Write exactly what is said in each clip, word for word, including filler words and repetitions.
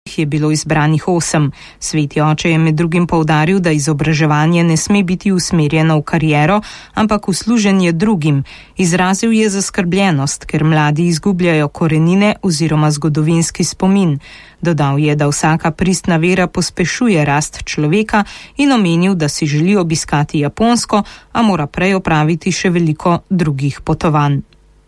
je bilo izbranih osem. Sveti oče je med drugim poudaril, da izobraževanje ne sme biti usmerjeno v kariero, ampak v služenje drugim. Izrazil je zaskrbljenost, ker mladi izgubljajo korenine oziroma zgodovinski spomin. Dodal je, da vsaka pristna vera pospešuje rast človeka in omenil, da si želi obiskati Japonsko, a mora prej opraviti še veliko drugih potovanj.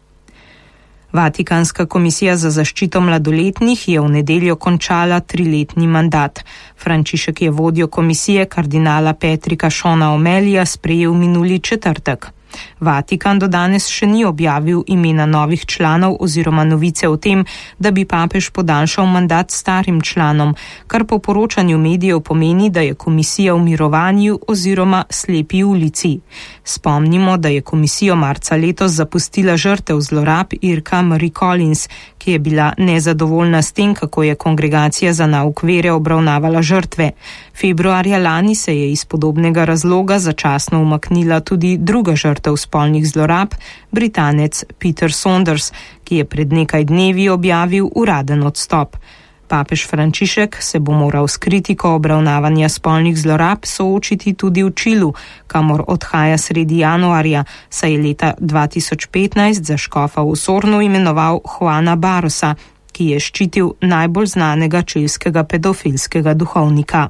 Vatikanska komisija za zaščito mladoletnih je v nedeljo končala triletni mandat. Frančišek je vodjo komisije kardinala Petrika Šona Omelija sprejel minuli četrtek. Vatikan do danes še ni objavil imena novih članov oziroma novice o tem, da bi papež podaljšal mandat starim članom, kar po poročanju medijev pomeni, da je komisija v mirovanju oziroma slepi ulici. Spomnimo, da je komisijo marca letos zapustila žrtev zlorab Irka Marie Collins, ki je bila nezadovoljna s tem, kako je kongregacija za nauk vere obravnavala žrtve. Februarja lani se je iz podobnega razloga začasno umaknila tudi druga žrtev spolnih zlorab, Britanec Peter Saunders, ki je pred nekaj dnevi objavil uraden odstop. Papež Frančišek se bo moral s kritiko obravnavanja spolnih zlorab soočiti tudi v Čilu, kamor odhaja sredi januarja, saj je leta dva tisoč petnajst za škofa v Osornu imenoval Juana Barosa, ki je ščitil najbolj znanega čilskega pedofilskega duhovnika.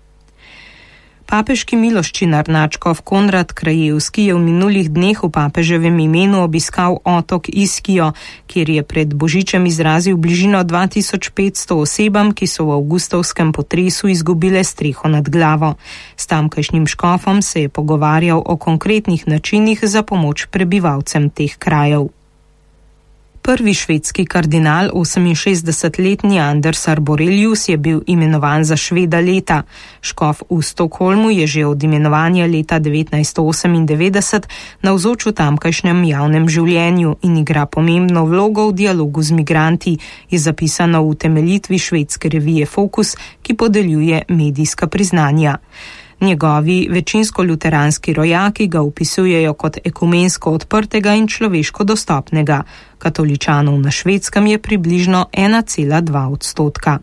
Papeški miloščinar nadškof Konrad Krajevski je v minulih dneh v papeževem imenu obiskal otok Iskijo, kjer je pred božičem izrazil bližino dva tisoč petsto osebam, ki so v avgustovskem potresu izgubile streho nad glavo. S tamkajšnjim škofom se je pogovarjal o konkretnih načinih za pomoč prebivalcem teh krajev. Prvi švedski kardinal, oseminšestdesetletni Anders Arborelius, je bil imenovan za Šveda leta. Škof v Stockholmu je že od imenovanja leta devetnajststo osemindevetdeset navzoč v tamkajšnjem javnem življenju in igra pomembno vlogo v dialogu z migranti, je zapisano v utemeljitvi švedske revije Fokus, ki podeljuje medijska priznanja. Njegovi večinsko luteranski rojaki ga opisujejo kot ekumensko odprtega in človeško dostopnega. Katoličanov na Švedskem je približno ena cela dva odstotka.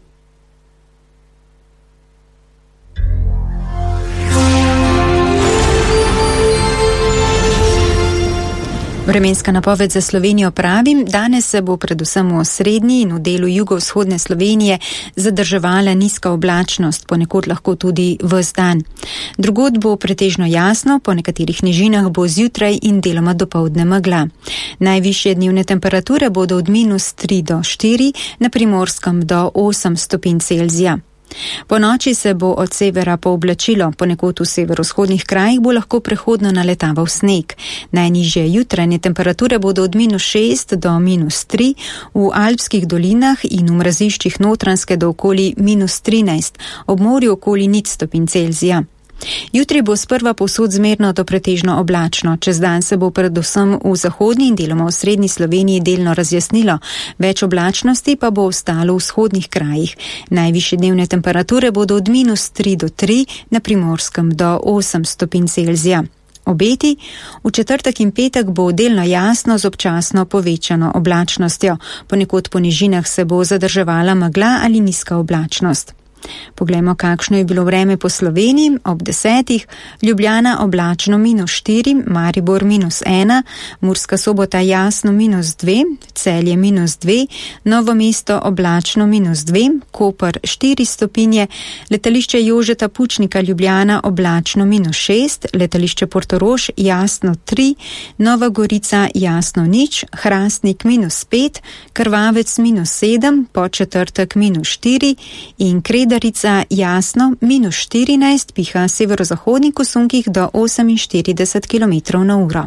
Vremenska napoved za Slovenijo pravi, danes se bo predvsem v osrednji in v delu jugovzhodne Slovenije zadrževala nizka oblačnost, ponekod lahko tudi ves dan. Drugod bo pretežno jasno, po nekaterih nižinah bo zjutraj in deloma dopoldne megla. Najvišje dnevne temperature bodo od minus tri do štiri, na Primorskem do osem stopinj Celzija. Po noči se bo od severa pooblačilo, ponekod v severovzhodnih krajih bo lahko prehodno naletaval sneg. Najnižje jutranje temperature bodo od minus šest do minus tri, v alpskih dolinah in v mraziščih Notranjske do okoli minus trinajst, ob morju okoli nič stopinj Celzija. Jutri bo sprva povsod zmerno do pretežno oblačno, čez dan se bo predvsem v zahodni in deloma v srednji Sloveniji delno razjasnilo, več oblačnosti pa bo ostalo v vzhodnih krajih. Najvišje dnevne temperature bodo od minus tri do tri, na Primorskem do osem stopinj Celzija. Obeti, v četrtek in petek bo delno jasno z občasno povečano oblačnostjo, ponekod po nižinah se bo zadrževala megla ali nizka oblačnost. Poglejmo, kakšno je bilo vreme po Sloveniji. Ob desetih Ljubljana oblačno minus štiri, Maribor minus ena, Murska Sobota jasno minus dve, Celje minus dve, Novo mesto oblačno minus dve, Koper štiri stopinje, letališče Jožeta Pučnika Ljubljana oblačno minus šest, letališče Portorož jasno tri, Nova Gorica jasno nič, Hrastnik minus pet, Krvavec minus sedem, Podčetrtek minus štiri in Kred Darica jasno, minus štirinajst, piha severozahodnih kosunkih do oseminštirideset kilometrov na uro.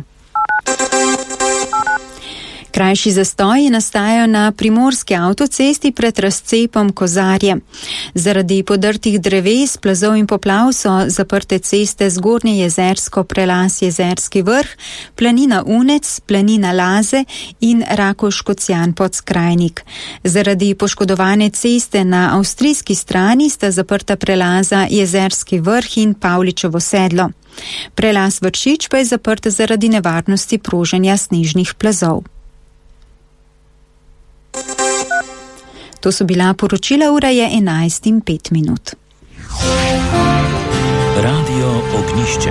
Krajši zastoji nastajajo na primorski avtocesti pred razcepom Kozarje. Zaradi podrtih dreves, plazov in poplav so zaprte ceste Zgornje Jezersko, Prelaz Jezerski vrh, planina Unec, planina Laze in Rakovškocjan Podskrajnik. Zaradi poškodovane ceste na avstrijski strani sta zaprta prelaza Jezerski vrh in Pavličevo sedlo. Prelaz Vršič pa je zaprt zaradi nevarnosti proženja snežnih plazov. To so bila poročila, ura je enajst in pet minut. Radio Ognišče.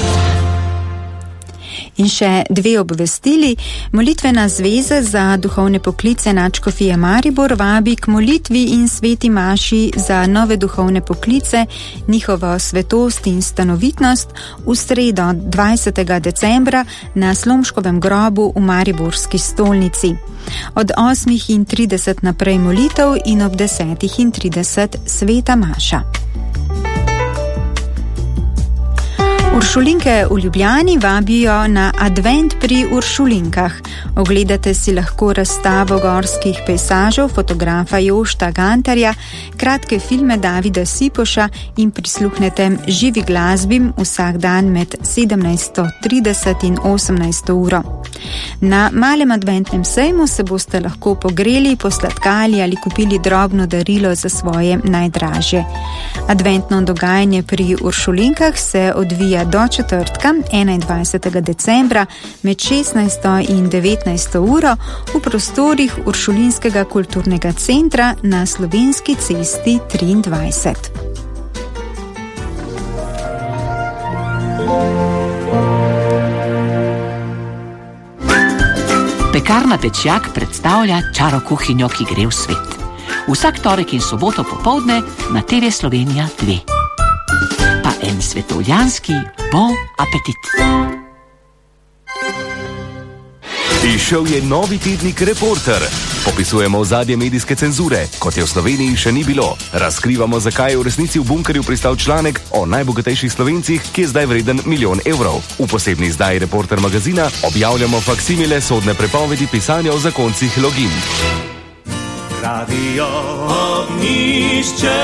In še dve obvestili. Molitvena zveza za duhovne poklice Nadškofije Maribor vabi k molitvi in sveti maši za nove duhovne poklice, njihovo svetost in stanovitnost v sredo dvajsetega decembra na Slomškovem grobu v Mariborski stolnici. Od osmih in trideset naprej molitev in ob desetih in trideset sveta maša. Uršulinke v Ljubljani vabijo na advent pri Uršulinkah. Ogledate si lahko razstavo gorskih pejsažev fotografa Jošta Gantarja, kratke filme Davida Sipoša in prisluhnete živi glasbi vsak dan med sedemnajsto trideset in osemnajsto uro. Na malem adventnem sejmu se boste lahko pogreli, posladkali ali kupili drobno darilo za svoje najdražje. Adventno dogajanje pri Uršulinkah se odvija do četrtka, enaindvajsetega decembra med šestnajsto in devetnajsto uro v prostorih Uršulinskega kulturnega centra na Slovenski cesti triindvajset. Pekarna Pečjak predstavlja čaro kuhinjo, ki gre v svet. Vsak torek in soboto popoldne na te ve Slovenija dve. Pa en svetovljanski bon apetit. Izšel je novi tednik Reporter. Popisujemo ozadje medijske cenzure, kot je v Sloveniji še ni bilo. Razkrivamo, zakaj je v resnici v bunkerju pristal članek o najbogatejših Slovencih, ki je zdaj vreden milijon evrov. V posebni izdaji Reporter magazina objavljamo faksimile sodne prepovedi pisanja o zakoncih login. Radio Ognišče.